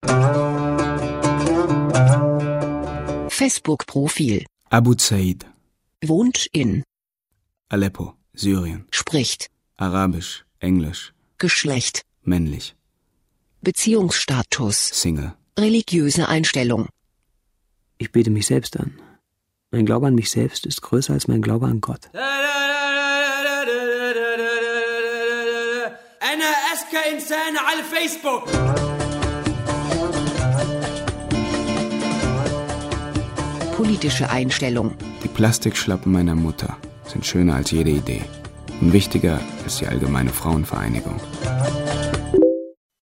Facebook-Profil. Abu Zaid. Wohnt in Aleppo, Syrien. Spricht Arabisch, Englisch. Geschlecht. Männlich. Beziehungsstatus. Single. Religiöse Einstellung. Ich bete mich selbst an. Mein Glaube an mich selbst ist größer als mein Glaube an Gott. أنا أذكى إنسان على الفيسبوك. Politische Einstellung. Die Plastikschlappen meiner Mutter sind schöner als jede Idee und wichtiger als die allgemeine Frauenvereinigung.